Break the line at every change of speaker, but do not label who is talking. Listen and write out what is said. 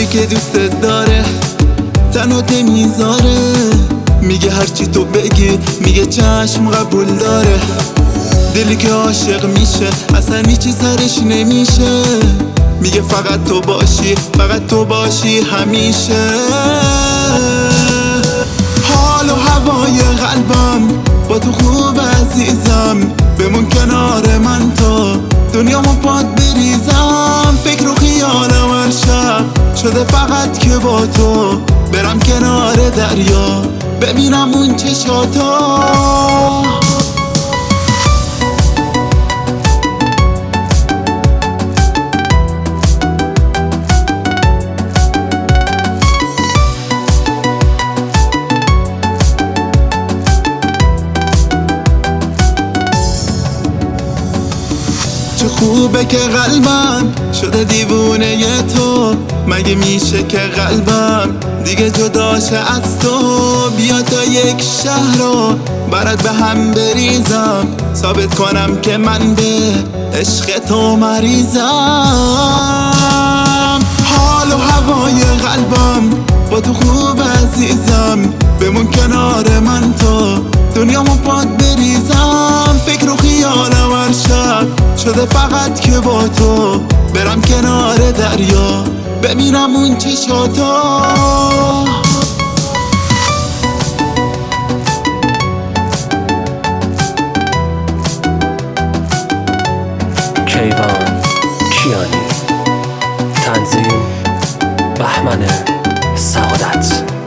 که دوست داره تنات نمیذاره، میگه هرچی تو بگی میگه چشم قبول داره. دلی که عاشق میشه اصلا هیچی سرش نمیشه، میگه فقط تو باشی، فقط تو باشی همیشه. حال و هوای قلبم با تو خوب عزیزم، بمون کنار من تا دنیامو پات بریزم. فکر و خیالم هر شب شده فقط که با تو برم کنار دریا ببینم اون چشاتو. چه خوبه که قلبم شده دیوونه تو، مگه میشه که قلبم دیگه جداشه از تو؟ بیا تا یک شهر رو برات به هم بریزم، ثابت کنم که من به عشق تو مریضم. حال و هوای قلبم با تو خوب عزیزم، بمون کنار من تا دنیامو پات بریزم. فکر و خیالم هر شب شده فقط که با تو برم کنار دریا ببینم اون چشاتو.
کیوان کیانی، تنظیم بهمن سعادت.